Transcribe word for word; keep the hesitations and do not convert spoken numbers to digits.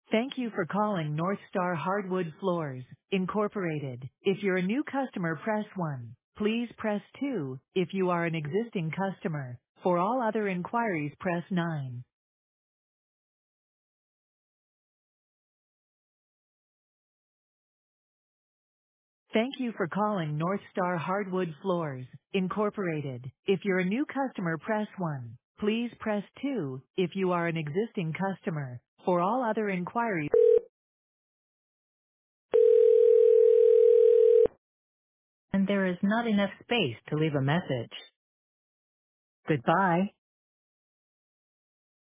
Thank you for calling North Star Hardwood Floors, Incorporated. If you're a new customer, press one. Please press two if you are an existing customer. For all other inquiries, press nine. Thank you for calling North Star Hardwood Floors, Incorporated. If you're a new customer, press one. Please press two if you are an existing customer. For all other inquiries, and there is not enough space to leave a message. Goodbye.